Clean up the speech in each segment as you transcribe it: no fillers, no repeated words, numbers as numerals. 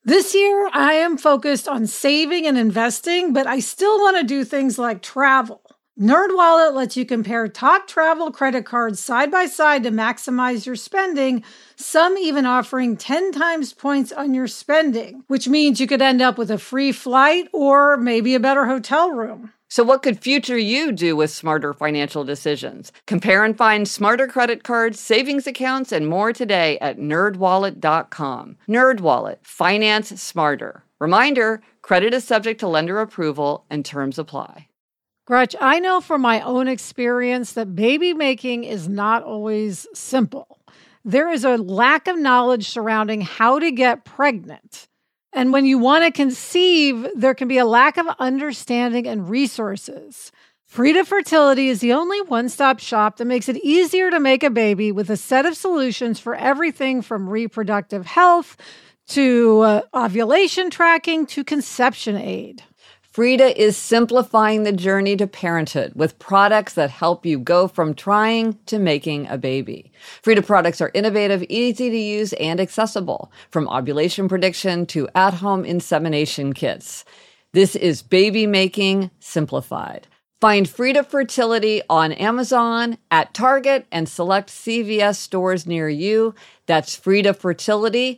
This year, I am focused on saving and investing, but I still want to do things like travel. NerdWallet lets you compare top travel credit cards side by side to maximize your spending, some even offering 10 times points on your spending, which means you could end up with a free flight or maybe a better hotel room. So what could future you do with smarter financial decisions? Compare and find smarter credit cards, savings accounts, and more today at nerdwallet.com. NerdWallet. Finance smarter. Reminder, credit is subject to lender approval and terms apply. Gretch, I know from my own experience that baby making is not always simple. There is a lack of knowledge surrounding how to get pregnant. And when you want to conceive, there can be a lack of understanding and resources. Frida Fertility is the only one-stop shop that makes it easier to make a baby with a set of solutions for everything from reproductive health to ovulation tracking to conception aid. Frida is simplifying the journey to parenthood with products that help you go from trying to making a baby. Frida products are innovative, easy to use, and accessible, from ovulation prediction to at-home insemination kits. This is baby making simplified. Find Frida Fertility on Amazon, at Target, and select CVS stores near you. That's Frida Fertility,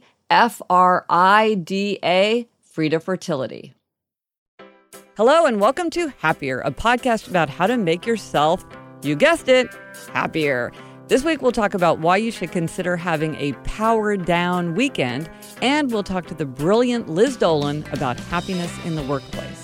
Frida, Frida Fertility. Hello and welcome to Happier, a podcast about how to make yourself, you guessed it, happier. This week we'll talk about why you should consider having a power down weekend, and we'll talk to the brilliant Liz Dolan about happiness in the workplace.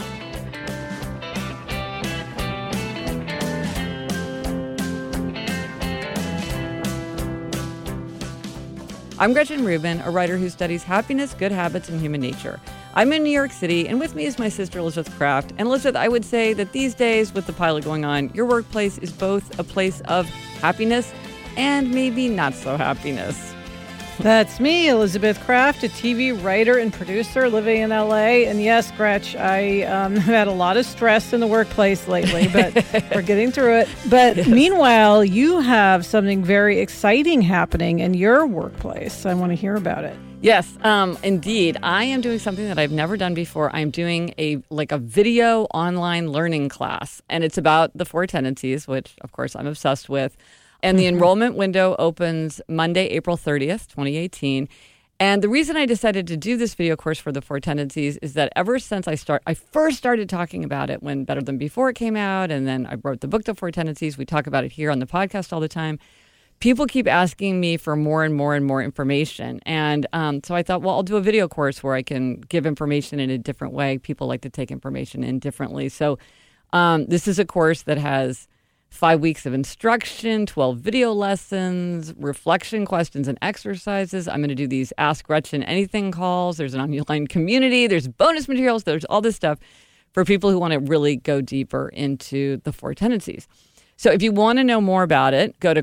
I'm Gretchen Rubin, a writer who studies happiness, good habits, and human nature. I'm in New York City, and with me is my sister, Elizabeth Kraft. And Elizabeth, I would say that these days, with the pilot going on, your workplace is both a place of happiness and maybe not so happiness. That's me, Elizabeth Kraft, a TV writer and producer living in LA. And yes, Gretch, I have had a lot of stress in the workplace lately, but we're getting through it. But yes. Meanwhile, you have something very exciting happening in your workplace. I want to hear about it. Yes, indeed. I am doing something that I've never done before. I'm doing a video online learning class, and it's about the 4 tendencies, which, of course, I'm obsessed with. And the enrollment window opens Monday, April 30th, 2018. And the reason I decided to do this video course for the 4 tendencies is that ever since I first started talking about it when Better Than Before came out, and then I wrote the book, The 4 Tendencies. We talk about it here on the podcast all the time. People keep asking me for more and more and more information. And so I thought, well, I'll do a video course where I can give information in a different way. People like to take information in differently. So this is a course that has 5 weeks of instruction, 12 video lessons, reflection questions and exercises. I'm going to do these Ask Gretchen Anything calls. There's an online community. There's bonus materials. There's all this stuff for people who want to really go deeper into the 4 tendencies. So if you want to know more about it, go to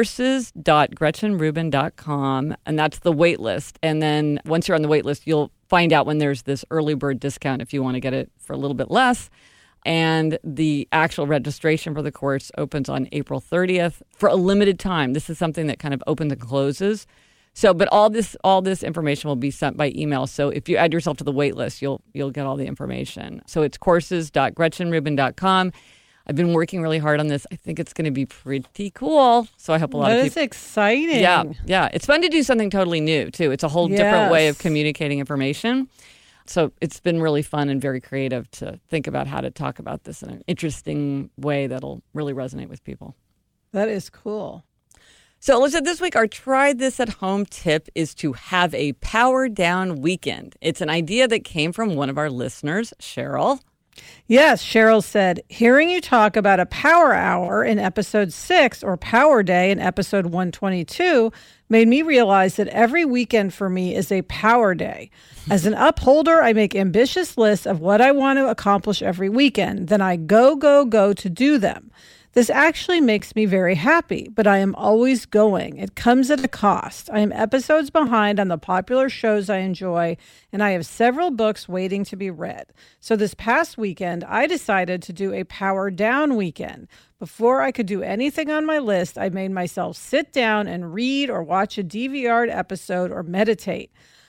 courses.gretchenrubin.com, and that's the wait list. And then once you're on the wait list, you'll find out when there's this early bird discount if you want to get it for a little bit less. And the actual registration for the course opens on April 30th for a limited time. This is something that kind of opens and closes. So, but all this information will be sent by email. So if you add yourself to the wait list, you'll get all the information. So it's courses.gretchenrubin.com. I've been working really hard on this. I think it's going to be pretty cool. So I hope a lot of people. That is exciting. Yeah. It's fun to do something totally new, too. It's a whole different way of communicating information. So it's been really fun and very creative to think about how to talk about this in an interesting way that'll really resonate with people. That is cool. So Elizabeth, this week our try this at home tip is to have a power down weekend. It's an idea that came from one of our listeners, Cheryl. Yes, Cheryl said, hearing you talk about a power hour in episode 6 or power day in episode 122 made me realize that every weekend for me is a power day. As an upholder, I make ambitious lists of what I want to accomplish every weekend. Then I go to do them. This actually makes me very happy, but I am always going. It comes at a cost. I am episodes behind on the popular shows I enjoy, and I have several books waiting to be read. So this past weekend, I decided to do a power down weekend. Before I could do anything on my list, I made myself sit down and read or watch a DVR'd episode or meditate.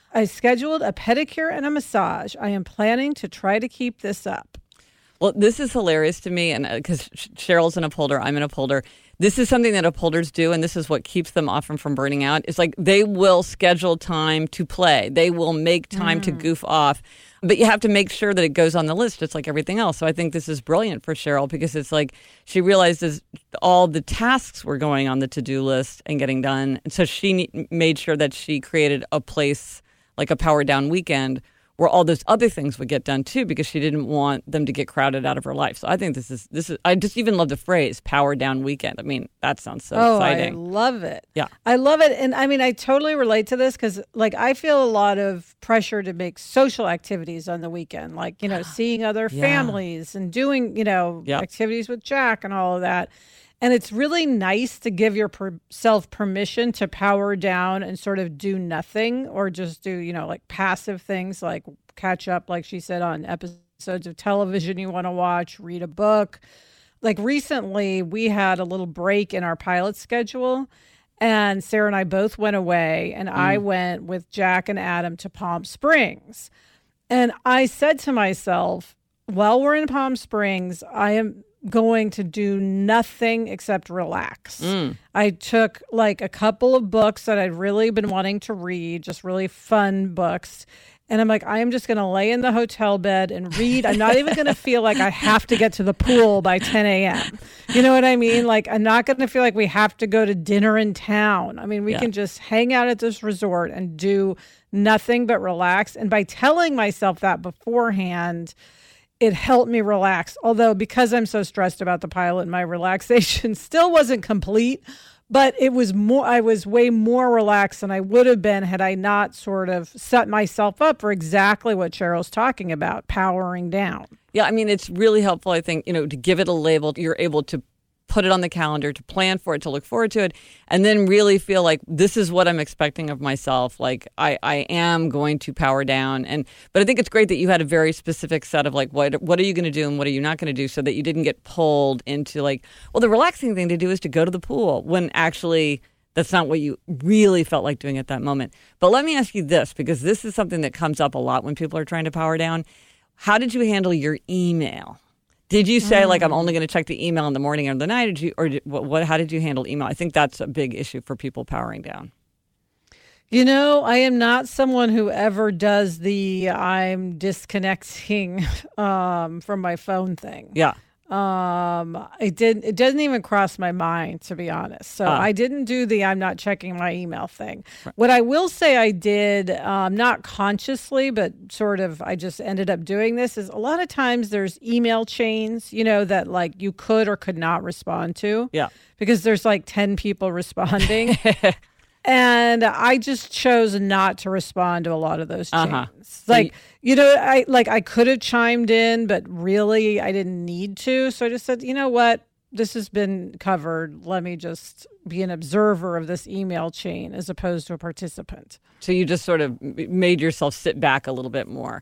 I scheduled a pedicure and a massage. I am planning to try to keep this up. Well, this is hilarious to me, and because Cheryl's an upholder, I'm an upholder. This is something that upholders do, and this is what keeps them often from burning out. It's like they will schedule time to play. They will make time to goof off, but you have to make sure that it goes on the list, just like everything else. So I think this is brilliant for Cheryl because it's like she realizes all the tasks were going on the to-do list and getting done. And so she made sure that she created a place like a power down weekend where all those other things would get done too, because she didn't want them to get crowded out of her life. So I think this is. I just even love the phrase "power down weekend." I mean, that sounds so exciting. I love it. Yeah, I love it, and I mean, I totally relate to this because, like, I feel a lot of pressure to make social activities on the weekend, like seeing other families and doing activities with Jack and all of that. And it's really nice to give yourself permission to power down and sort of do nothing or just do, like passive things like catch up, like she said, on episodes of television you want to watch, read a book. Like recently, we had a little break in our pilot schedule and Sarah and I both went away and I went with Jack and Adam to Palm Springs. And I said to myself, while we're in Palm Springs, I am going to do nothing except relax. I took like a couple of books that I'd really been wanting to read, just really fun books. And I'm like, I am just going to lay in the hotel bed and read. I'm not even going to feel like I have to get to the pool by 10 a.m. You know what I mean? Like, I'm not going to feel like we have to go to dinner in town. I mean, we can just hang out at this resort and do nothing but relax. And by telling myself that beforehand, it helped me relax. Although because I'm so stressed about the pilot, my relaxation still wasn't complete, but it was more, I was way more relaxed than I would have been had I not sort of set myself up for exactly what Cheryl's talking about, powering down. Yeah, I mean, it's really helpful, I think, to give it a label. You're able to put it on the calendar, to plan for it, to look forward to it, and then really feel like this is what I'm expecting of myself. Like I am going to power down. But I think it's great that you had a very specific set of like, what are you going to do and what are you not going to do, so that you didn't get pulled into like, well, the relaxing thing to do is to go to the pool, when actually that's not what you really felt like doing at that moment. But let me ask you this, because this is something that comes up a lot when people are trying to power down. How did you handle your email? Did you say, like, I'm only going to check the email in the morning or the night? How did you handle email? I think that's a big issue for people powering down. I am not someone who ever does the I'm disconnecting from my phone thing. Yeah. It doesn't even cross my mind, to be honest. So I didn't do the I'm not checking my email thing. Right. What I will say I did, not consciously, but sort of I just ended up doing this, is a lot of times there's email chains, that like you could or could not respond to. Yeah. Because there's like 10 people responding. And I just chose not to respond to a lot of those chains. Like, I could have chimed in, but really I didn't need to. So I just said, you know what? This has been covered. Let me just be an observer of this email chain as opposed to a participant. So you just sort of made yourself sit back a little bit more.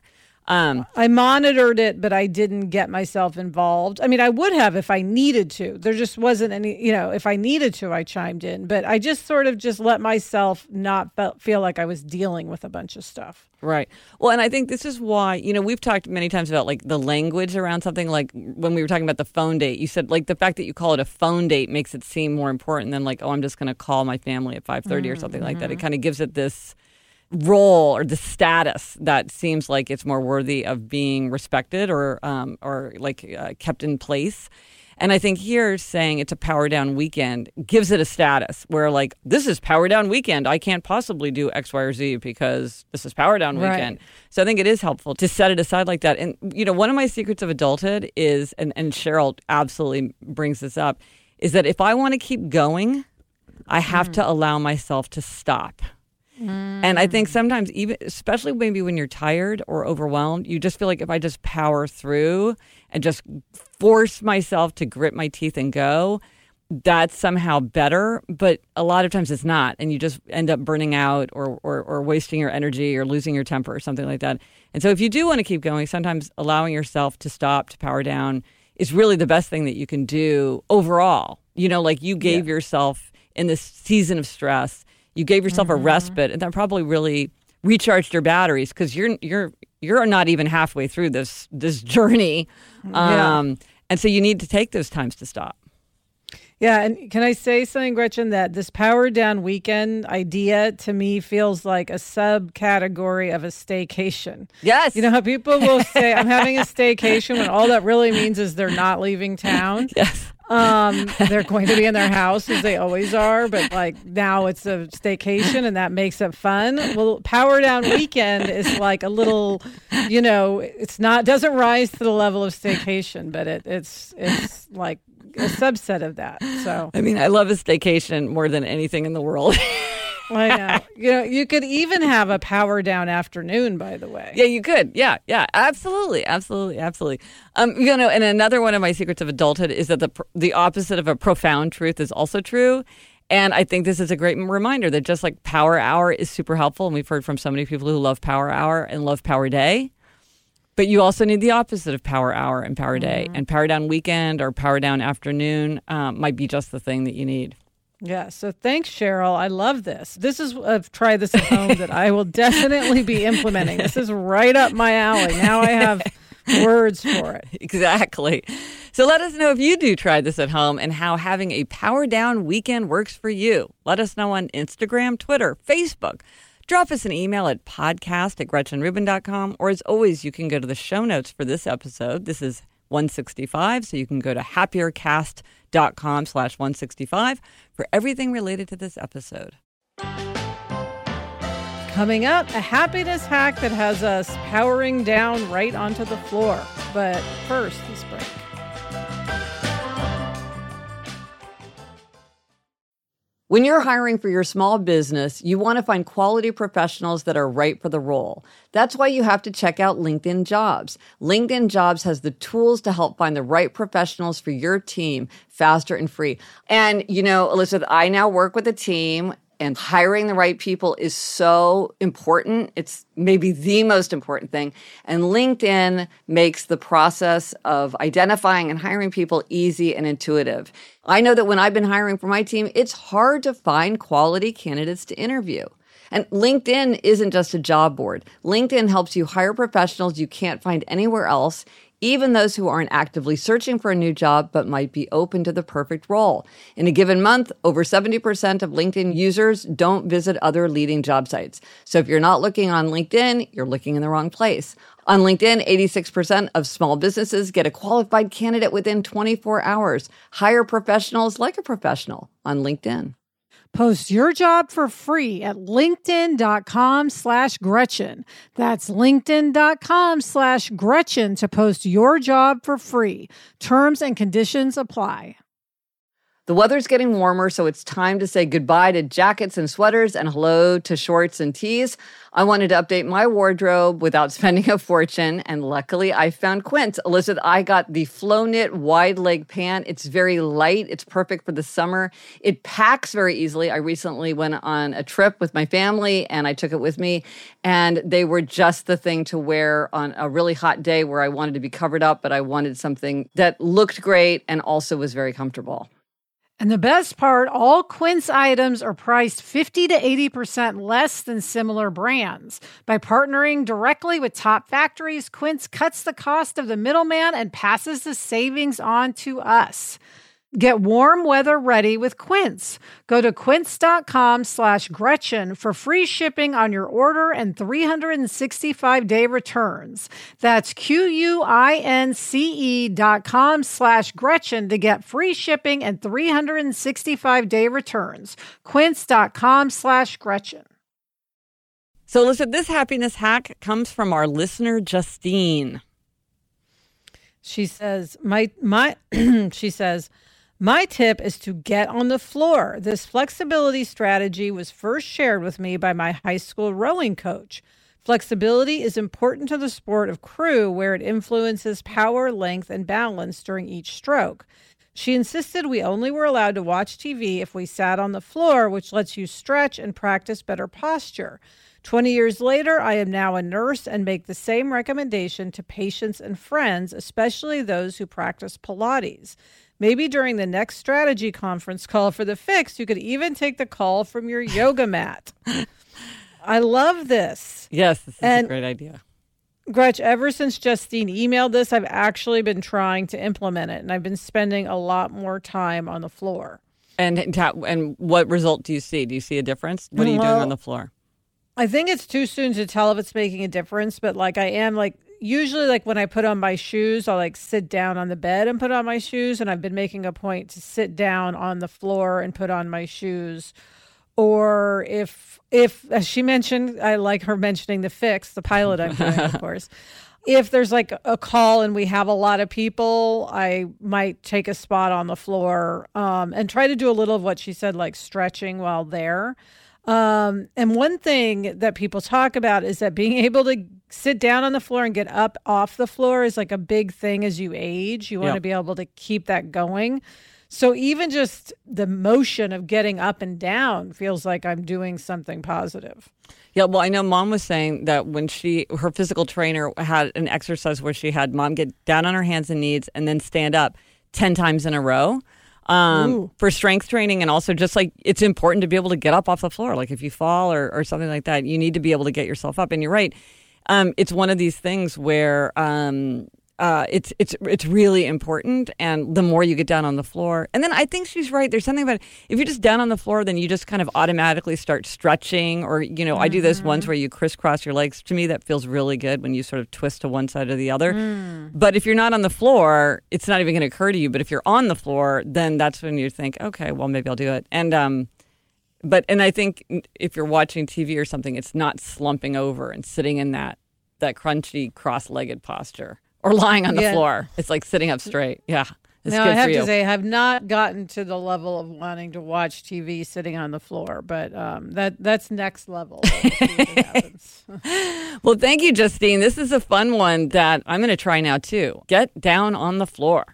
I monitored it, but I didn't get myself involved. I mean, I would have if I needed to. There just wasn't any, if I needed to, I chimed in. But I just sort of just let myself not feel like I was dealing with a bunch of stuff. Right. Well, and I think this is why, we've talked many times about like the language around something. Like when we were talking about the phone date, you said like the fact that you call it a phone date makes it seem more important than like, oh, I'm just going to call my family at 5:30 or something like that. It kind of gives it this role or the status that seems like it's more worthy of being respected or kept in place. And I think here saying it's a power down weekend gives it a status where like, this is power down weekend. I can't possibly do X, Y, or Z because this is power down weekend. Right. So I think it is helpful to set it aside like that. And, one of my secrets of adulthood is, and Cheryl absolutely brings this up, is that if I want to keep going, I have to allow myself to stop. And I think sometimes, even especially maybe when you're tired or overwhelmed, you just feel like if I just power through and just force myself to grit my teeth and go, that's somehow better. But a lot of times it's not. And you just end up burning out or wasting your energy or losing your temper or something like that. And so if you do want to keep going, sometimes allowing yourself to stop, to power down is really the best thing that you can do overall. Like you gave yourself in this season of stress, you gave yourself a respite, and that probably really recharged your batteries, because you're not even halfway through this journey. And so you need to take those times to stop. Yeah, and can I say something, Gretchen, that this power down weekend idea to me feels like a subcategory of a staycation. Yes. You know how people will say, I'm having a staycation, when all that really means is they're not leaving town? Yes. They're going to be in their house as they always are, but like now it's a staycation and that makes it fun. Well, power down weekend is like a little, doesn't rise to the level of staycation, but it's like a subset of that. So I mean, I love a staycation more than anything in the world. I know. You could even have a power down afternoon, by the way. Yeah, you could. Yeah, absolutely. And another one of my secrets of adulthood is that the opposite of a profound truth is also true. And I think this is a great reminder that just like Power Hour is super helpful, and we've heard from so many people who love Power Hour and love Power Day, but you also need the opposite of Power Hour and Power Day. And Power Down Weekend or Power Down Afternoon might be just the thing that you need. Yeah, so thanks, Cheryl. I love this. This is a try this at home that I will definitely be implementing. This is right up my alley. Now I have words for it. Exactly. So let us know if you do try this at home and how having a power down weekend works for you. Let us know on Instagram, Twitter, Facebook. Drop us an email at podcast@GretchenRubin.com. Or as always, you can go to the show notes for this episode. This is 165, so you can go to happiercast.com/165 for everything related to this episode. Coming up, a happiness hack that has us powering down right onto the floor. But first, this break. When you're hiring for your small business, you want to find quality professionals that are right for the role. That's why you have to check out LinkedIn Jobs. LinkedIn Jobs has the tools to help find the right professionals for your team faster and free. And, Elizabeth, I now work with a team, and hiring the right people is so important. It's maybe the most important thing. And LinkedIn makes the process of identifying and hiring people easy and intuitive. I know that when I've been hiring for my team, it's hard to find quality candidates to interview. And LinkedIn isn't just a job board. LinkedIn helps you hire professionals you can't find anywhere else, even those who aren't actively searching for a new job but might be open to the perfect role. In a given month, over 70% of LinkedIn users don't visit other leading job sites. So if you're not looking on LinkedIn, you're looking in the wrong place. On LinkedIn, 86% of small businesses get a qualified candidate within 24 hours. Hire professionals like a professional on LinkedIn. Post your job for free at linkedin.com/Gretchen. That's linkedin.com/Gretchen to post your job for free. Terms and conditions apply. The weather's getting warmer, so it's time to say goodbye to jackets and sweaters and hello to shorts and tees. I wanted to update my wardrobe without spending a fortune, and luckily I found Quince. Elizabeth, I got the Flow Knit wide leg pant. It's very light. It's perfect for the summer. It packs very easily. I recently went on a trip with my family, and I took it with me, and they were just the thing to wear on a really hot day where I wanted to be covered up, but I wanted something that looked great and also was very comfortable. And the best part, all Quince items are priced 50 to 80% less than similar brands. By partnering directly with top factories, Quince cuts the cost of the middleman and passes the savings on to us. Get warm weather ready with Quince. Go to quince.com/Gretchen for free shipping on your order and 365-day returns. That's QUINCE.com/Gretchen to get free shipping and 365-day returns. Quince.com/Gretchen. So listen, this happiness hack comes from our listener, Justine. She says, my tip is to get on the floor. This flexibility strategy was first shared with me by my high school rowing coach. Flexibility is important to the sport of crew, where it influences power, length, and balance during each stroke. She insisted we only were allowed to watch TV if we sat on the floor, which lets you stretch and practice better posture. 20 years later, I am now a nurse and make the same recommendation to patients and friends, especially those who practice Pilates. Maybe during the next strategy conference call for the fix, you could even take the call from your yoga mat. I love this. Yes, this is a great idea. Gretch, ever since Justine emailed this, I've actually been trying to implement it, and I've been spending a lot more time on the floor. And what result do you see? Do you see a difference? What are you doing on the floor? I think it's too soon to tell if it's making a difference, but like I am like usually like when I put on my shoes, I'll like sit down on the bed and put on my shoes, and I've been making a point to sit down on the floor and put on my shoes. Or if as she mentioned, I like her mentioning the pilot I'm doing, of course. If there's like a call and we have a lot of people, I might take a spot on the floor and try to do a little of what she said, like stretching while there. And one thing that people talk about is that being able to sit down on the floor and get up off the floor is like a big thing as you age. You want to be able to keep that going. So even just the motion of getting up and down feels like I'm doing something positive. Yeah, well, I know Mom was saying that when her physical trainer had an exercise where she had Mom get down on her hands and knees and then stand up 10 times in a row for strength training. And also just like it's important to be able to get up off the floor. Like if you fall or something like that, you need to be able to get yourself up. And you're right. It's one of these things where it's really important, and the more you get down on the floor, and then I think she's right. There's something about if you're just down on the floor, then you just kind of automatically start stretching, or I do this ones where you crisscross your legs. To me, that feels really good when you sort of twist to one side or the other. But if you're not on the floor, it's not even going to occur to you. But if you're on the floor, then that's when you think, okay, well maybe I'll do it. And I think if you're watching TV or something, it's not slumping over and sitting in that crunchy cross-legged posture. Or lying on the floor. It's like sitting up straight. Yeah. It's good I have for you. to say, I have not gotten to the level of wanting to watch TV sitting on the floor, but that's next level. We'll see what happens. Well, thank you, Justine. This is a fun one that I'm going to try now, too. Get down on the floor.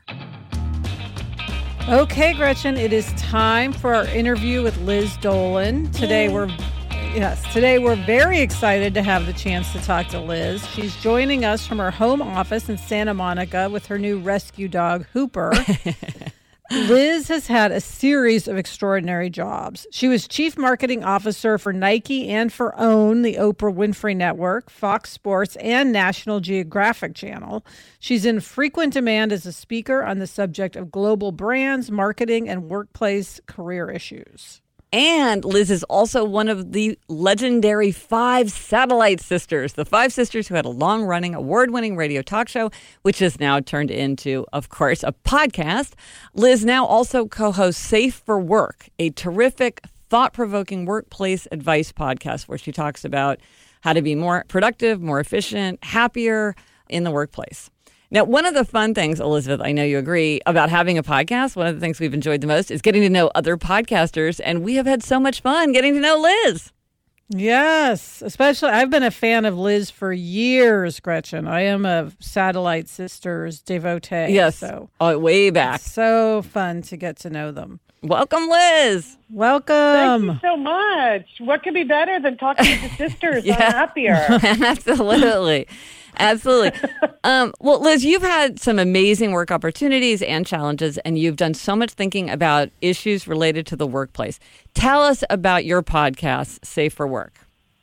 Okay, Gretchen, it is time for our interview with Liz Dolan. Today we're very excited to have the chance to talk to Liz. She's joining us from her home office in Santa Monica with her new rescue dog, Hooper. Liz has had a series of extraordinary jobs. She was chief marketing officer for Nike and for OWN, the Oprah Winfrey Network, Fox Sports, and National Geographic Channel. She's in frequent demand as a speaker on the subject of global brands, marketing, and workplace career issues. And Liz is also one of the legendary 5 Satellite Sisters, the 5 sisters who had a long-running, award-winning radio talk show, which has now turned into, of course, a podcast. Liz now also co-hosts Safe for Work, a terrific, thought-provoking workplace advice podcast where she talks about how to be more productive, more efficient, happier in the workplace. Now, one of the fun things, Elizabeth, I know you agree, about having a podcast, one of the things we've enjoyed the most is getting to know other podcasters, and we have had so much fun getting to know Liz. Yes, especially I've been a fan of Liz for years, Gretchen. I am a Satellite Sisters devotee. Yes, so way back. It's so fun to get to know them. Welcome, Liz. Welcome. Thank you so much. What could be better than talking to the sisters? I'm happier. Absolutely. Absolutely. Well, Liz, you've had some amazing work opportunities and challenges, and you've done so much thinking about issues related to the workplace. Tell us about your podcast, Safe for Work.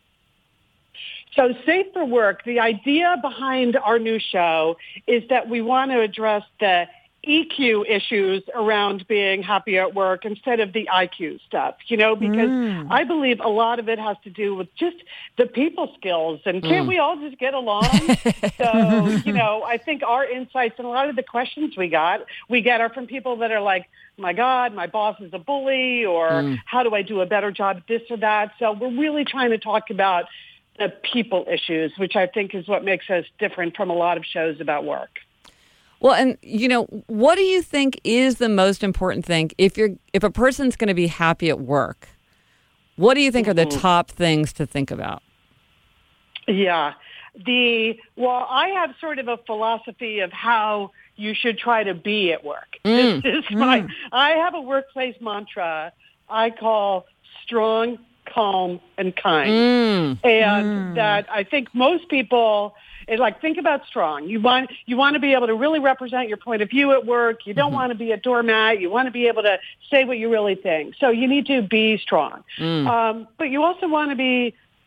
So Safe for Work, the idea behind our new show is that we want to address the EQ issues around being happy at work instead of the IQ stuff, because I believe a lot of it has to do with just the people skills, and can't we all just get along? So, I think our insights and a lot of the questions we get are from people that are like, my God, my boss is a bully, or how do I do a better job at this or that? So we're really trying to talk about the people issues, which I think is what makes us different from a lot of shows about work. Well, and, what do you think is the most important thing if a person's going to be happy at work? What do you think are the top things to think about? Yeah. I have sort of a philosophy of how you should try to be at work. This is I have a workplace mantra I call strong, calm, and kind. And that I think most people... think about strong. You want to be able to really represent your point of view at work. You don't want to be a doormat. You want to be able to say what you really think. So you need to be strong. But you also want to be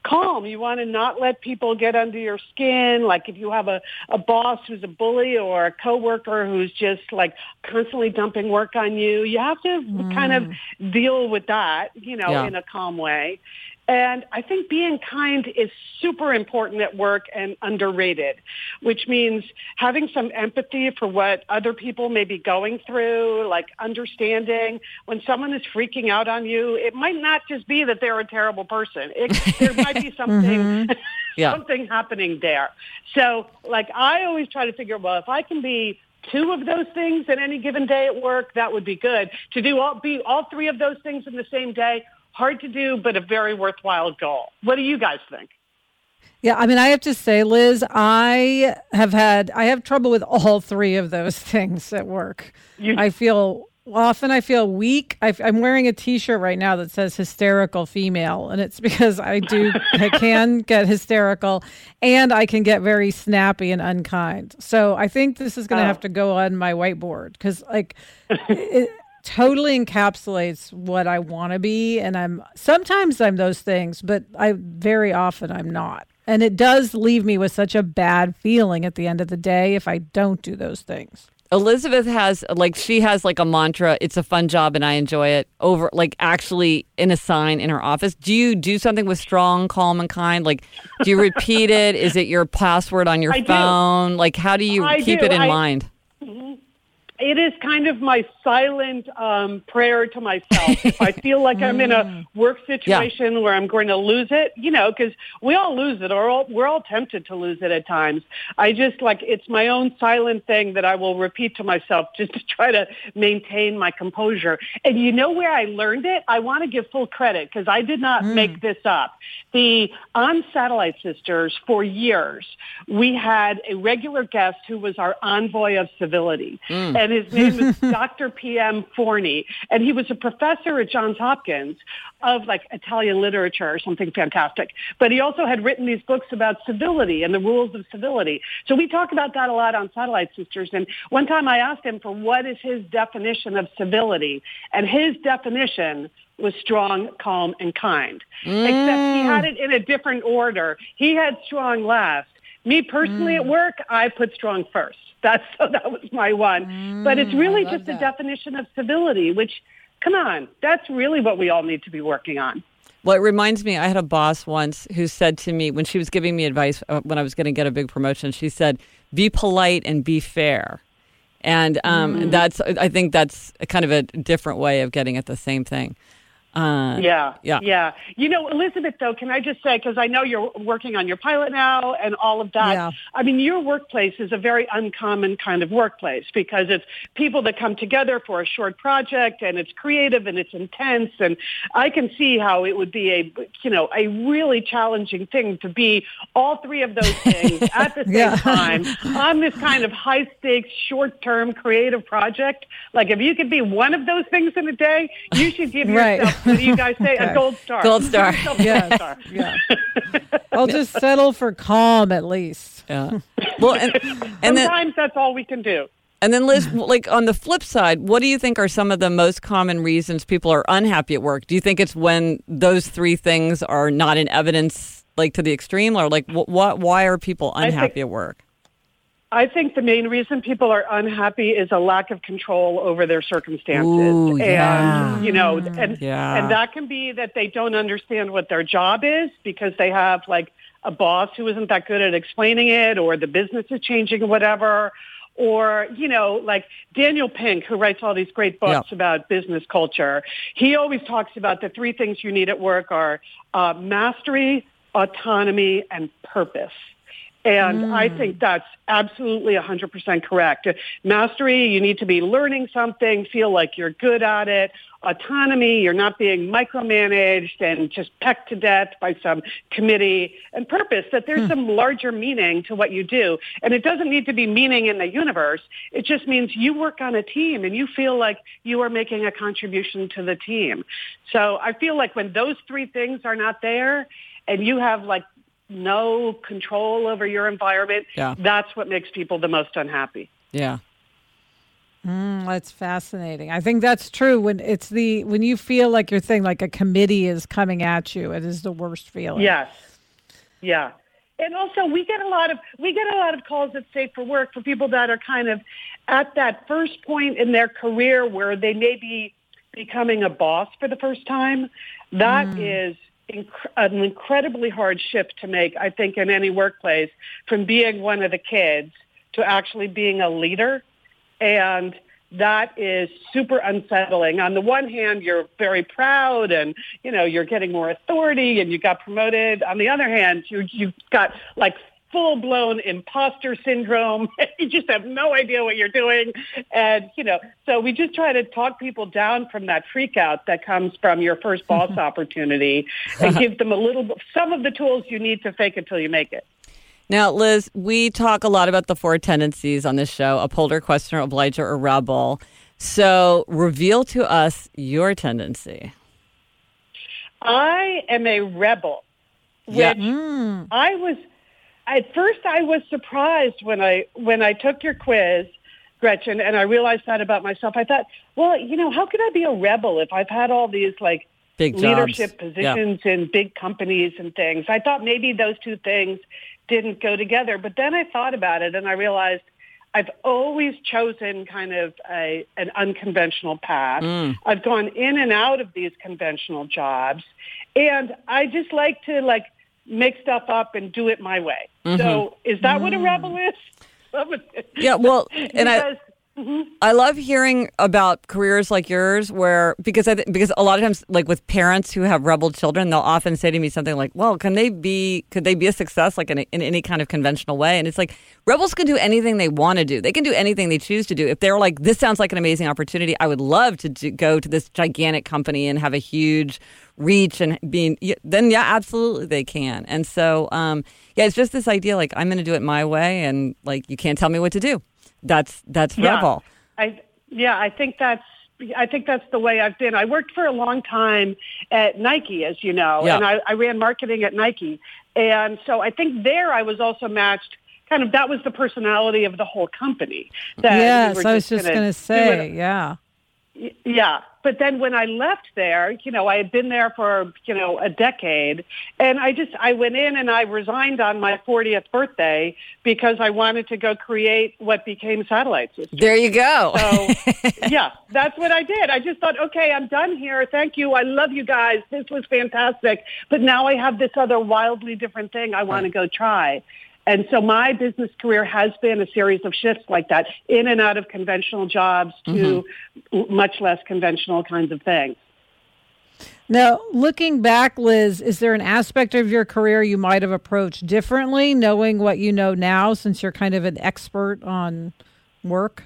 calm. You want to not let people get under your skin. Like if you have a boss who's a bully or a coworker who's just like constantly dumping work on you, you have to kind of deal with that, in a calm way. And I think being kind is super important at work and underrated, which means having some empathy for what other people may be going through, like understanding when someone is freaking out on you. It might not just be that they're a terrible person. There might be something, something happening there. So, like, I always try to figure, well, if I can be two of those things at any given day at work, that would be good. To be all three of those things in the same day, hard to do, but a very worthwhile goal. What do you guys think? Yeah, I mean, I have to say, Liz, I have trouble with all three of those things at work. I feel weak. I'm wearing a T-shirt right now that says hysterical female, and it's because I can get hysterical, and I can get very snappy and unkind. So I think this is going to have to go on my whiteboard because, like, it totally encapsulates what I want to be, and sometimes I'm those things, but very often I'm not. And it does leave me with such a bad feeling at the end of the day if I don't do those things. Elizabeth has a mantra, it's a fun job and I enjoy it, over actually in a sign in her office. Do you do something with strong, calm, and kind? Like, do you repeat it? Is it your password on your phone? Like, how do you keep it in mind? It is kind of my silent prayer to myself. If I feel like I'm in a work situation where I'm going to lose it, because we all lose it, or we're all tempted to lose it at times. I just it's my own silent thing that I will repeat to myself just to try to maintain my composure. And you know where I learned it? I want to give full credit because I did not make this up. On Satellite Sisters, for years, we had a regular guest who was our envoy of civility. And his name is Dr. P.M. Forney. And he was a professor at Johns Hopkins of Italian literature or something fantastic. But he also had written these books about civility and the rules of civility. So we talk about that a lot on Satellite Sisters. And one time I asked him for what is his definition of civility. And his definition was strong, calm, and kind. Except he had it in a different order. He had strong last. Me personally at work, I put strong first. That was my one. But it's really just a definition of civility, which, come on, that's really what we all need to be working on. Well, it reminds me, I had a boss once who said to me, when she was giving me advice when I was going to get a big promotion, she said, be polite and be fair. And I think that's kind of a different way of getting at the same thing. Yeah. Elizabeth, though, can I just say, because I know you're working on your pilot now and all of that. Yeah. I mean, your workplace is a very uncommon kind of workplace because it's people that come together for a short project and it's creative and it's intense. And I can see how it would be a really challenging thing to be all three of those things at the same time on this kind of high stakes, short term creative project. Like if you could be one of those things in a day, you should give yourself, what do you guys say? Okay. A gold star. Gold star. Yes. Yeah. I'll just settle for calm at least. Yeah. Well, and sometimes that's all we can do. And then, Liz, on the flip side, what do you think are some of the most common reasons people are unhappy at work? Do you think it's when those three things are not in evidence, to the extreme, or why are people unhappy at work? I think the main reason people are unhappy is a lack of control over their circumstances. Ooh, yeah. And that can be that they don't understand what their job is because they have a boss who isn't that good at explaining it, or the business is changing or whatever. Or, Daniel Pink, who writes all these great books about business culture, he always talks about the three things you need at work are mastery, autonomy, and purpose. And I think that's absolutely 100% correct. Mastery, you need to be learning something, feel like you're good at it. Autonomy, you're not being micromanaged and just pecked to death by some committee. And purpose, that there's some larger meaning to what you do. And it doesn't need to be meaning in the universe. It just means you work on a team and you feel like you are making a contribution to the team. So I feel like when those three things are not there and you have no control over your environment, that's what makes people the most unhappy. Yeah. That's fascinating. I think that's true. When you feel like your thing, like a committee is coming at you, it is the worst feeling. Yes. Yeah. And also we get a lot of calls at Safe for Work for people that are kind of at that first point in their career where they may be becoming a boss for the first time. That is an incredibly hard shift to make, I think, in any workplace, from being one of the kids to actually being a leader. And that is super unsettling. On the one hand, you're very proud and, you're getting more authority and you got promoted. On the other hand, you've got like full-blown imposter syndrome. You just have no idea what you're doing. And, so we just try to talk people down from that freak out that comes from your first boss opportunity and give them some of the tools you need to fake it till you make it. Now, Liz, we talk a lot about the 4 tendencies on this show: upholder, questioner, obliger, or rebel. So reveal to us your tendency. I am a rebel, which at first I was surprised when I took your quiz, Gretchen, and I realized that about myself. I thought, well, how could I be a rebel if I've had all these like big leadership jobs. positions in big companies and things? I thought maybe those two things didn't go together. But then I thought about it and I realized I've always chosen kind of an unconventional path. I've gone in and out of these conventional jobs, and I just like to make stuff up and do it my way. So is that what a rebel is? Yeah, well, and I love hearing about careers like yours because a lot of times, like with parents who have rebel children, they'll often say to me something like, well, could they be a success like in any kind of conventional way? And it's like, rebels can do anything they want to do. They can do anything they choose to do. If they're like, this sounds like an amazing opportunity, I would love to go to this gigantic company and have a huge reach and then absolutely they can. And so, it's just this idea, like, I'm going to do it my way and like, you can't tell me what to do. That's rebel. I think that's the way I've been. I worked for a long time at Nike, as you know, and I ran marketing at Nike. And so I think there I was also matched. Kind of that was the personality of the whole company. Yes, I was just going to say, yeah. Yeah. But then when I left there, I had been there for, a decade, and I went in and I resigned on my 40th birthday because I wanted to go create what became Satellite Sisters. There you go. So, that's what I did. I just thought, okay, I'm done here. Thank you. I love you guys. This was fantastic. But now I have this other wildly different thing I want to go try. And so my business career has been a series of shifts like that, in and out of conventional jobs to much less conventional kinds of things. Now, looking back, Liz, is there an aspect of your career you might have approached differently, knowing what you know now, since you're kind of an expert on work?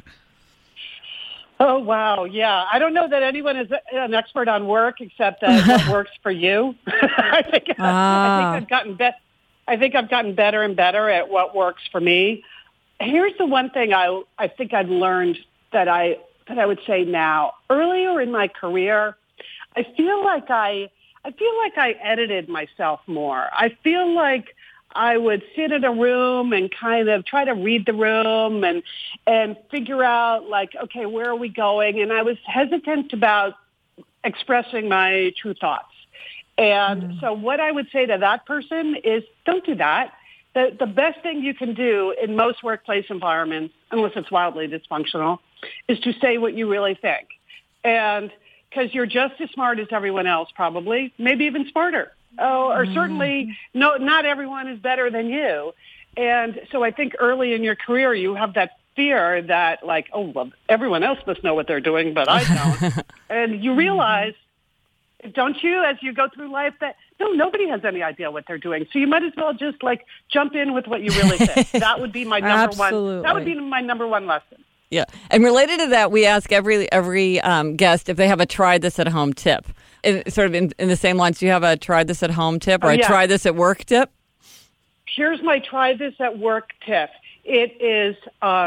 Oh, wow. Yeah. I don't know that anyone is an expert on work except what works for you. I think I've gotten better. I think I've gotten better and better at what works for me. Here's the one thing I think I've learned that I would say now. Earlier in my career, I feel like I edited myself more. I feel like I would sit in a room and kind of try to read the room and figure out like, okay, where are we going? And I was hesitant about expressing my true thoughts. And so what I would say to that person is, don't do that. The best thing you can do in most workplace environments, unless it's wildly dysfunctional, is to say what you really think. And because you're just as smart as everyone else, probably, maybe even smarter. Or certainly, not everyone is better than you. And so I think early in your career, you have that fear that like, oh, well, everyone else must know what they're doing, but I don't. And you realize, don't you, as you go through life, that nobody has any idea what they're doing. So you might as well just like jump in with what you really think. That would be my number one. That would be my number one lesson. Yeah, and related to that, we ask every guest if they have a try this at home tip. Sort of in the same lines, do you have a try this at home tip or a try this at work tip? Here's my try this at work tip. It is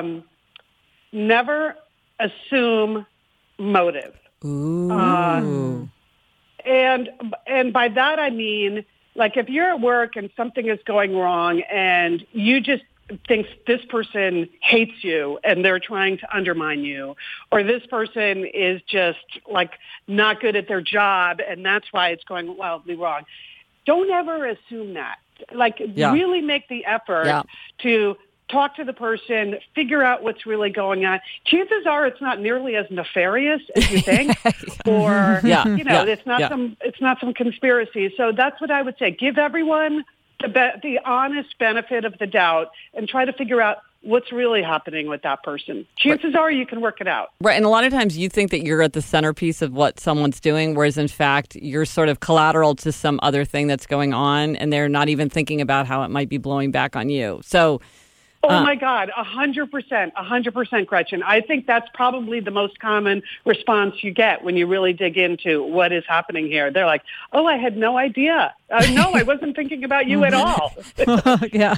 never assume motive. Ooh. And by that I mean, like if you're at work and something is going wrong and you just think this person hates you and they're trying to undermine you, or this person is just like not good at their job and that's why it's going wildly wrong. Don't ever assume that. really make the effort to talk to the person, figure out what's really going on. Chances are it's not nearly as nefarious as you think, or it's not some conspiracy. So that's what I would say. Give everyone the honest benefit of the doubt and try to figure out what's really happening with that person. Chances are you can work it out. Right. And a lot of times you think that you're at the centerpiece of what someone's doing, whereas in fact, you're sort of collateral to some other thing that's going on, and they're not even thinking about how it might be blowing back on you. So, oh my God, 100%, Gretchen. I think that's probably the most common response you get when you really dig into what is happening here. They're like, oh, I had no idea. No, I wasn't thinking about you at all. Yeah.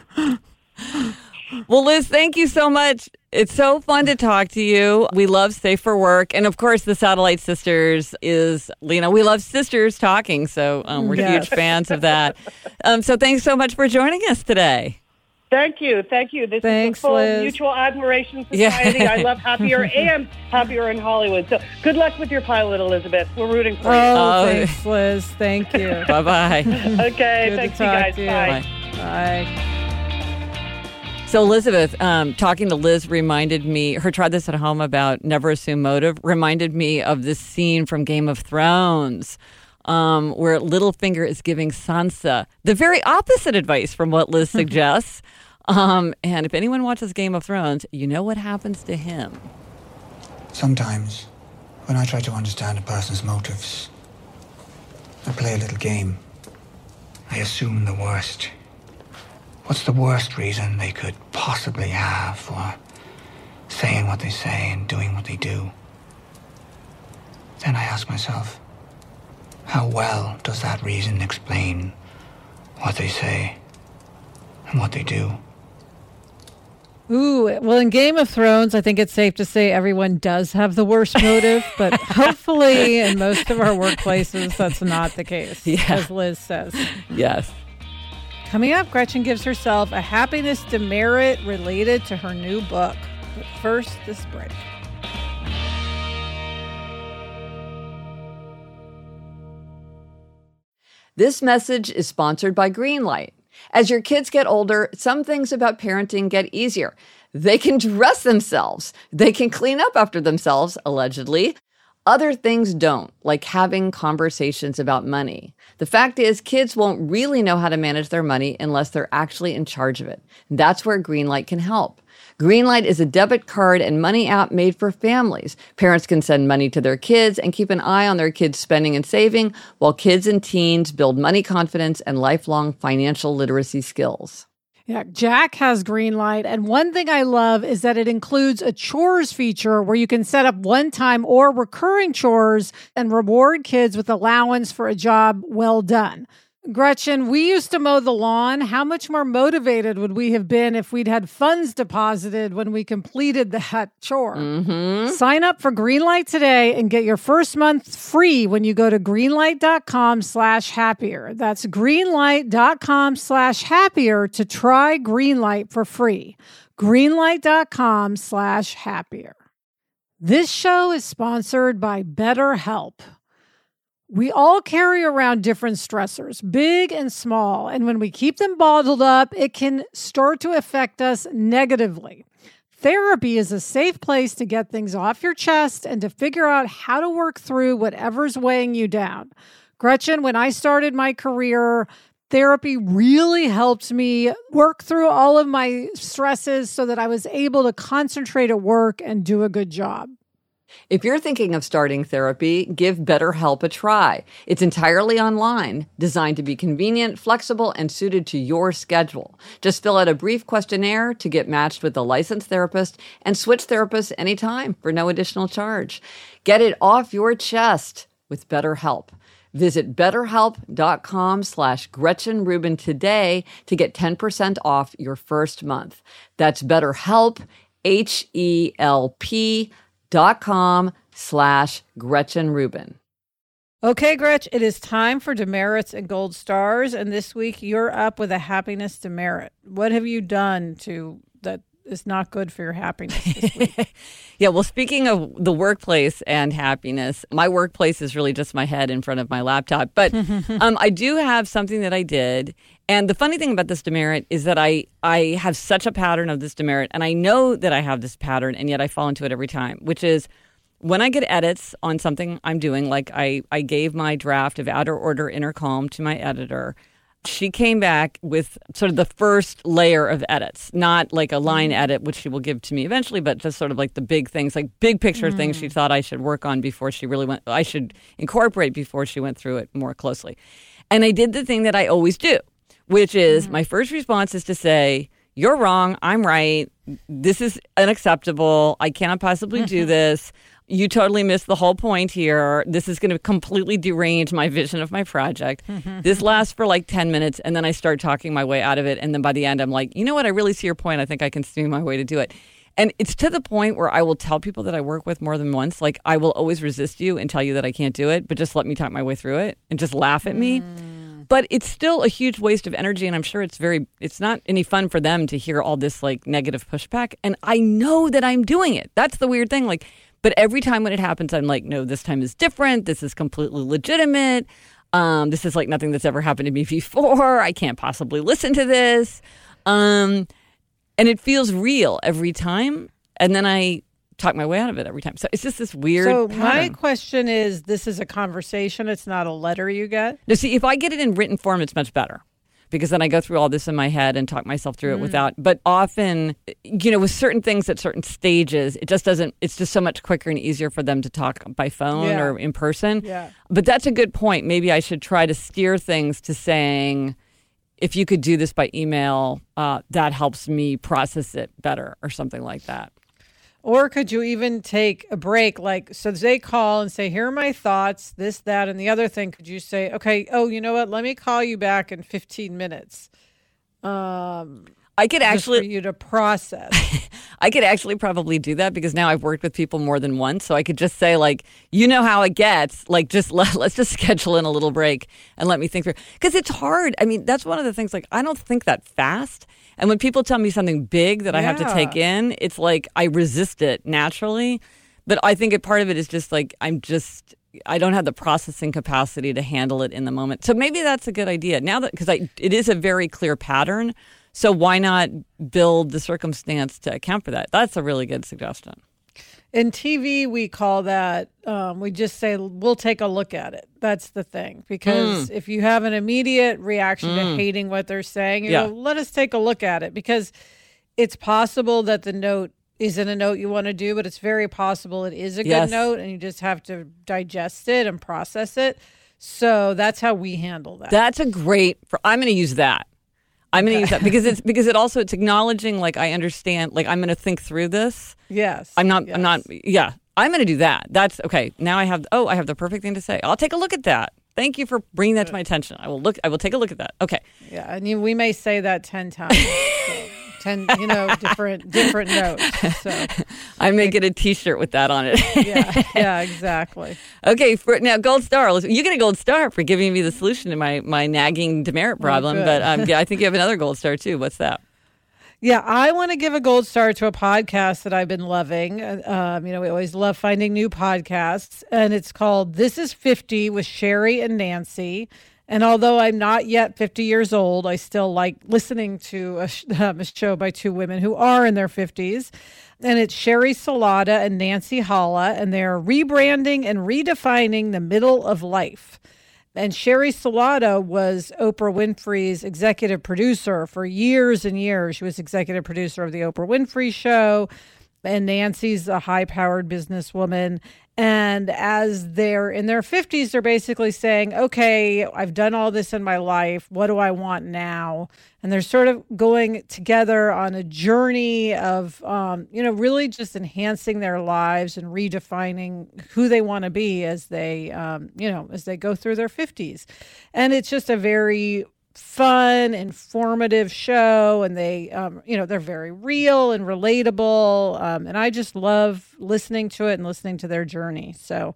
Well, Liz, thank you so much. It's so fun to talk to you. We love Safe for Work. And of course, the Satellite Sisters is, we love sisters talking. So we're huge fans of that. So thanks so much for joining us today. Thank you. This is a full Liz. Mutual Admiration Society. Yeah. I love Happier and Happier in Hollywood. So good luck with your pilot, Elizabeth. We're rooting for you. Thanks, Liz. Thank you. Bye-bye. Okay, Good thanks to you talk guys. to you. Bye. Bye. So Elizabeth, talking to Liz reminded me, her Try This at Home about never assume motive, reminded me of this scene from Game of Thrones where Littlefinger is giving Sansa the very opposite advice from what Liz suggests. And if anyone watches Game of Thrones, you know what happens to him. Sometimes, when I try to understand a person's motives, I play a little game. I assume the worst. What's the worst reason they could possibly have for saying what they say and doing what they do? Then I ask myself, how well does that reason explain what they say and what they do? Ooh, well, in Game of Thrones, I think it's safe to say everyone does have the worst motive, but hopefully in most of our workplaces, that's not the case, as Liz says. Yes. Coming up, Gretchen gives herself a happiness demerit related to her new book. But first, this break. This message is sponsored by Greenlight. As your kids get older, some things about parenting get easier. They can dress themselves. They can clean up after themselves, allegedly. Other things don't, like having conversations about money. The fact is, kids won't really know how to manage their money unless they're actually in charge of it. That's where Greenlight can help. Greenlight is a debit card and money app made for families. Parents can send money to their kids and keep an eye on their kids' spending and saving, while kids and teens build money confidence and lifelong financial literacy skills. Yeah, Jack has Greenlight, and one thing I love is that it includes a chores feature where you can set up one-time or recurring chores and reward kids with allowance for a job well done. Gretchen, we used to mow the lawn. How much more motivated would we have been if we'd had funds deposited when we completed that chore? Mm-hmm. Sign up for Greenlight today and get your first month free when you go to greenlight.com/happier. That's greenlight.com/happier to try Greenlight for free. Greenlight.com/happier. This show is sponsored by BetterHelp. We all carry around different stressors, big and small, and when we keep them bottled up, it can start to affect us negatively. Therapy is a safe place to get things off your chest and to figure out how to work through whatever's weighing you down. Gretchen, when I started my career, therapy really helped me work through all of my stresses so that I was able to concentrate at work and do a good job. If you're thinking of starting therapy, give BetterHelp a try. It's entirely online, designed to be convenient, flexible, and suited to your schedule. Just fill out a brief questionnaire to get matched with a licensed therapist and switch therapists anytime for no additional charge. Get it off your chest with BetterHelp. Visit BetterHelp.com/Gretchen Rubin today to get 10% off your first month. That's BetterHelp, HELP.com/Gretchen Rubin. Okay, Gretch, it is time for demerits and gold stars. And this week you're up with a happiness demerit. What have you done that is not good for your happiness this week. Yeah, well, speaking of the workplace and happiness, my workplace is really just my head in front of my laptop. But I do have something that I did. And the funny thing about this demerit is that I have such a pattern of this demerit. And I know that I have this pattern, and yet I fall into it every time, which is when I get edits on something I'm doing, like I gave my draft of Outer Order Inner Calm to my editor. She came back with sort of the first layer of edits, not like a line edit, which she will give to me eventually, but just sort of like the big things, like big picture things she thought I should work on before she really I should incorporate before she went through it more closely. And I did the thing that I always do, which is my first response is to say, you're wrong, I'm right, this is unacceptable, I cannot possibly do this. You totally missed the whole point here. This is going to completely derange my vision of my project. This lasts for like 10 minutes, and then I start talking my way out of it. And then by the end, I'm like, you know what? I really see your point. I think I can see my way to do it. And it's to the point where I will tell people that I work with more than once, like, I will always resist you and tell you that I can't do it, but just let me talk my way through it and just laugh at me. But it's still a huge waste of energy, and I'm sure it's not any fun for them to hear all this like negative pushback. And I know that I'm doing it. That's the weird thing. But every time when it happens, I'm like, no, this time is different. This is completely legitimate. This is like nothing that's ever happened to me before. I can't possibly listen to this. And it feels real every time. And then I talk my way out of it every time. So it's just this weird pattern. My question is, this is a conversation. It's not a letter you get? Now, see, if I get it in written form, it's much better. Because then I go through all this in my head and talk myself through it without. But often, with certain things at certain stages, it just doesn't, it's just so much quicker and easier for them to talk by phone or in person. Yeah. But that's a good point. Maybe I should try to steer things to saying, if you could do this by email, that helps me process it better or something like that. Or could you even take a break? So they call and say, here are my thoughts, this, that, and the other thing. Could you say, okay, you know what? Let me call you back in 15 minutes. I could actually for you to process. I could actually probably do that because now I've worked with people more than once. So I could just say, like, you know how it gets. Like, let's just schedule in a little break and let me think through. Because it's hard. I mean, that's one of the things, like, I don't think that fast. And when people tell me something big that I have to take in, it's like I resist it naturally. But I think part of it is just like I don't have the processing capacity to handle it in the moment. So maybe that's a good idea. Now that because it is a very clear pattern. So why not build the circumstance to account for that? That's a really good suggestion. In TV, we call that, we just say, we'll take a look at it. That's the thing. Because if you have an immediate reaction to hating what they're saying, you go, let us take a look at it. Because it's possible that the note isn't a note you want to do, but it's very possible it is a good note, and you just have to digest it and process it. So that's how we handle that. That's a great, I'm going to use that. I'm going to use that because it's acknowledging, like, I understand, like, I'm going to think through this. Yes. I'm going to do that. That's okay. Now I have the perfect thing to say. I'll take a look at that. Thank you for bringing that to my attention. I will take a look at that. Okay. Yeah. And we may say that 10 times. So 10, different notes. So I may get a T-shirt with that on it. Yeah, exactly. Okay, now gold star. You get a gold star for giving me the solution to my nagging demerit problem. But I think you have another gold star too. What's that? Yeah, I want to give a gold star to a podcast that I've been loving. We always love finding new podcasts, and it's called This is 50 with Sherry and Nancy. And although I'm not yet 50 years old, I still like listening to a show by two women who are in their 50s. And it's Sherry Salata and Nancy Holla, and they're rebranding and redefining the middle of life. And Sherry Salata was Oprah Winfrey's executive producer for years and years. She was executive producer of the Oprah Winfrey Show. And Nancy's a high-powered businesswoman. And as they're in their 50s, they're basically saying, okay, I've done all this in my life. What do I want now? And they're sort of going together on a journey of, really just enhancing their lives and redefining who they want to be as they, as they go through their 50s. And it's just a very fun, informative show, and they, they're very real and relatable, and I just love listening to it and listening to their journey. So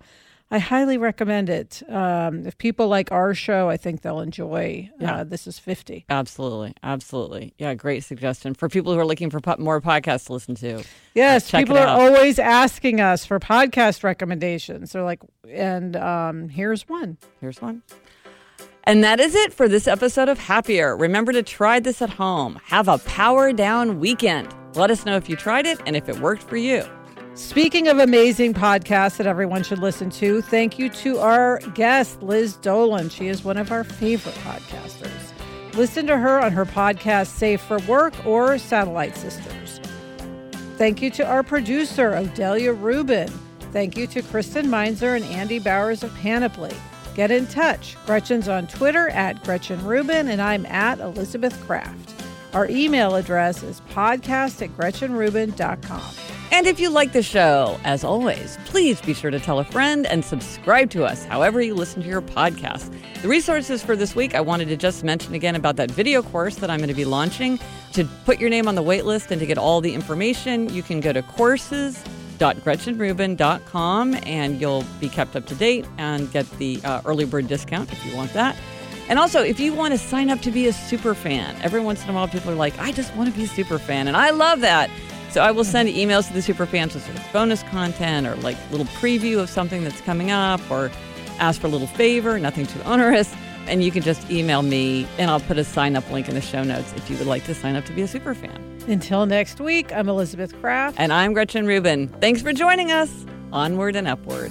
I highly recommend it. If people like our show, I think they'll enjoy This Is 50. Absolutely. Absolutely. Yeah, great suggestion for people who are looking for more podcasts to listen to. Yes, people are always asking us for podcast recommendations. They're like, and here's one. Here's one. And that is it for this episode of Happier. Remember to try this at home. Have a power down weekend. Let us know if you tried it and if it worked for you. Speaking of amazing podcasts that everyone should listen to, thank you to our guest, Liz Dolan. She is one of our favorite podcasters. Listen to her on her podcast, Safe for Work or Satellite Sisters. Thank you to our producer, Odelia Rubin. Thank you to Kristen Meinzer and Andy Bowers of Panoply. Get in touch. Gretchen's on Twitter at Gretchen Rubin, and I'm at Elizabeth Kraft. Our email address is podcast@GretchenRubin.com. And if you like the show, as always, please be sure to tell a friend and subscribe to us however you listen to your podcast. The resources for this week, I wanted to just mention again about that video course that I'm going to be launching. To put your name on the wait list and to get all the information, you can go to courses.GretchenRubin.com and you'll be kept up to date and get the early bird discount if you want that. And also, if you want to sign up to be a super fan, every once in a while people are like, I just want to be a super fan, and I love that. So I will send emails to the super fans with sort of bonus content or like little preview of something that's coming up or ask for a little favor, nothing too onerous. And you can just email me and I'll put a sign up link in the show notes if you would like to sign up to be a super fan. Until next week, I'm Elizabeth Kraft. And I'm Gretchen Rubin. Thanks for joining us. Onward and upward.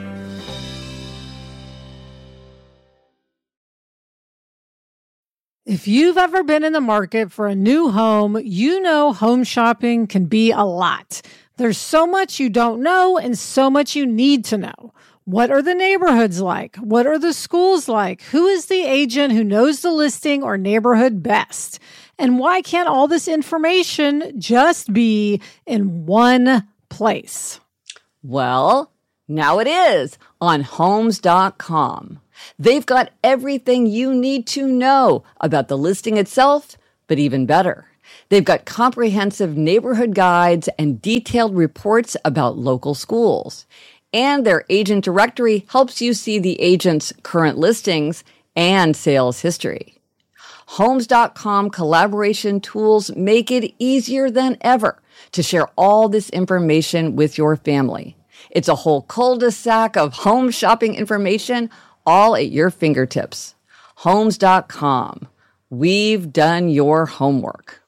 If you've ever been in the market for a new home, you know home shopping can be a lot. There's so much you don't know and so much you need to know. What are the neighborhoods like? What are the schools like? Who is the agent who knows the listing or neighborhood best? And why can't all this information just be in one place? Well, now it is on Homes.com. They've got everything you need to know about the listing itself, but even better. They've got comprehensive neighborhood guides and detailed reports about local schools. And their agent directory helps you see the agent's current listings and sales history. Homes.com collaboration tools make it easier than ever to share all this information with your family. It's a whole cul-de-sac of home shopping information all at your fingertips. Homes.com. We've done your homework.